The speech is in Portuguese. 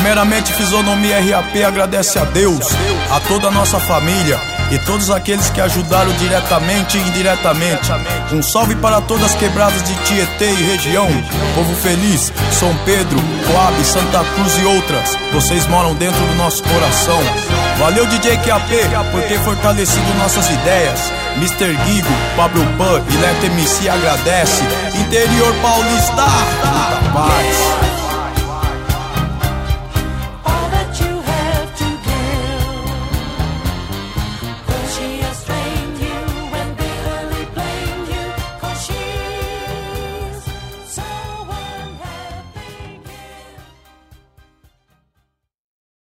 Primeiramente, Fisionomia RAP agradece a Deus, a toda a nossa família e todos aqueles que ajudaram diretamente e indiretamente. Um salve para todas as quebradas de Tietê e região, Povo Feliz, São Pedro, Coab, Santa Cruz e outras. Vocês moram dentro do nosso coração. Valeu DJ QAP por ter fortalecido nossas ideias. Mr. Guigo, Pablo Pan e Leto MC agradece. Interior Paulista, muita paz.